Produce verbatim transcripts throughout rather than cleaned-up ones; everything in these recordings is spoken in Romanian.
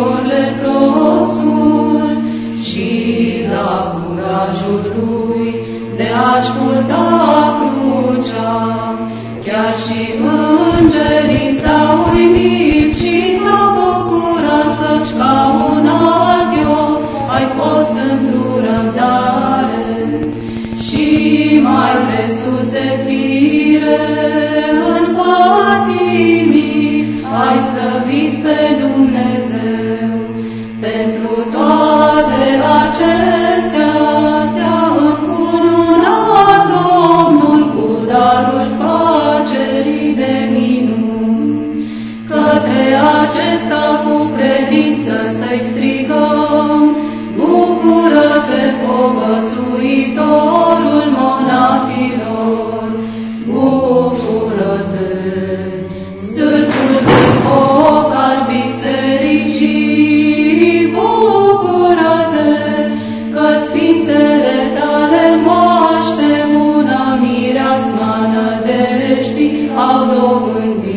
Nichifor leprosul și la curajul lui de a-și purta crucea. Chiar și îngerii s-au uimit și s-au bucurat, căci ca un adio ai fost într-o răbdare și mai presus de fire în patimii ai stăvit pe Dumnezeu. Pentru toate acestea te-a încununat Domnul cu darul facerii de minuni. Către acesta cu credință să-i strigăm: bucură-te, povățuitorul monahilor, bucură-te, stâlpul de foc al bisericii, bucură-te, că sfintele tale moaște bună mireasma nădejdii au dobândit.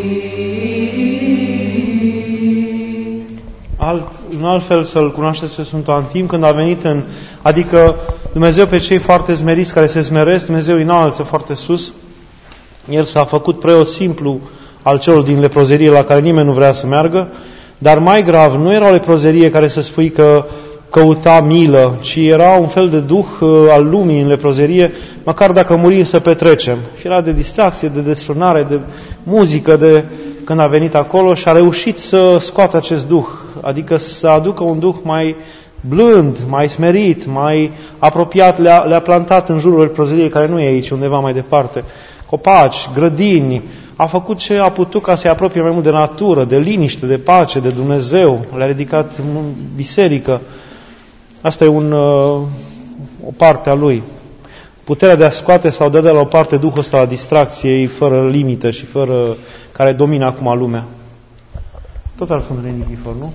Alt, în alt fel să-L cunoașteți pe Sfântul Antim, când a venit în... Adică Dumnezeu pe cei foarte smeriți care se smeresc, Dumnezeu îi înalță foarte sus. El s-a făcut preot simplu al celor din leprozerie la care nimeni nu vrea să meargă, dar mai grav, nu era o leprozerie care să spui că căuta milă, ci era un fel de duh al lumii în leprozerie, măcar dacă murim să petrecem. Și era de distracție, de desfrânare, de muzică, de... când a venit acolo și a reușit să scoată acest duh, adică să aducă un duh mai blând, mai smerit, mai apropiat, le-a, le-a plantat în jurul leprozeriei, care nu e aici, undeva mai departe, copaci, grădini, a făcut ce a putut ca să-i apropie mai mult de natură, de liniște, de pace, de Dumnezeu, le-a ridicat în biserică. Asta e un, o parte a lui. Puterea de a scoate sau de a da la o parte Duhul ăsta la distracție, fără limită și fără care domină acum lumea. Tot al Sfântului Nichifor, nu?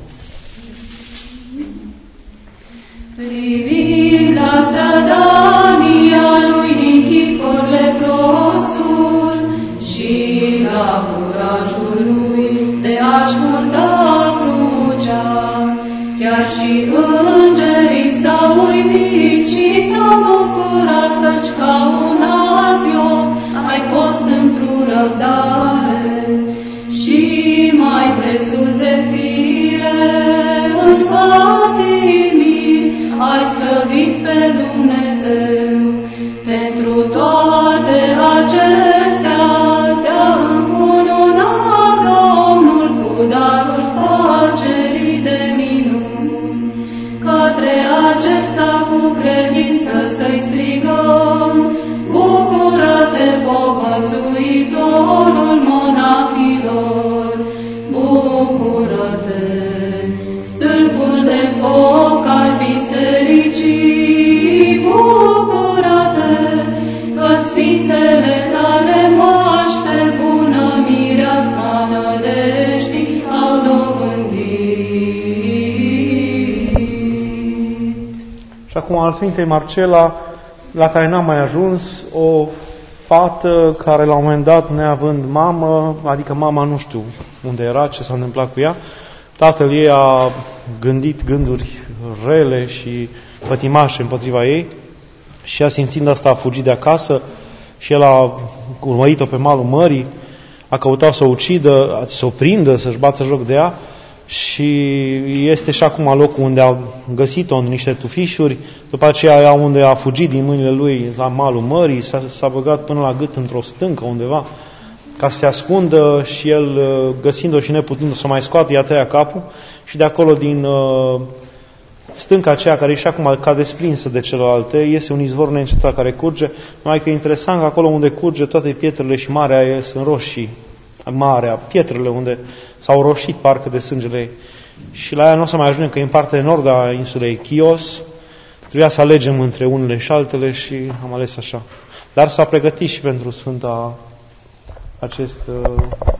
Privind la strădania lui Nichifor leprosul și la curajul lui de a-și purta crucea, chiar și îngerii s-au uimit și s-au bucurat, căci ca un adio ai fost într-o răbdare și mai presus de fire în patimii ai slăvit pe Dumnezeu. Pentru toate acestea te-a încununat Domnul cu darul facerii de minuni. Către acesta cu credință să-i strigăm: bucură-te, povățuitorul monahilor, bucură-te, stâlpul de foc al bisericii, bucură-te, că sfintele tale moaște bună mireasma nădejdii au dobândit. Și acum al Sfintei Marcela, la care n-am mai ajuns, o fată care la un moment dat, neavând mamă, adică mama nu știu unde era, ce s-a întâmplat cu ea, tatăl ei a gândit gânduri rele și pătimașe împotriva ei și a simțind asta a fugit de acasă și el a urmărit-o pe malul mării, a căutat să o ucidă, să o prindă, să-și bată joc de ea și este și acum locul unde a găsit-o în niște tufișuri, după aceea unde a fugit din mâinile lui la malul mării, s-a, s-a băgat până la gât într-o stâncă undeva ca să se ascundă și el, găsind-o și neputând să mai scoată, i-a tăiat capul și de acolo din uh, stânca aceea care e și acum ca desprinsă de celelalte, iese un izvor neîncetat care curge, numai că e interesant că acolo unde curge toate pietrele și marea sunt roșii, marea, pietrele unde s-au roșit parcă de sângele ei. Și la ea nu o să mai ajungem, că e în partea de nord a insulei Chios, trebuia să alegem între unele și altele și am ales așa. Dar s-a pregătit și pentru Sfânta acest uh,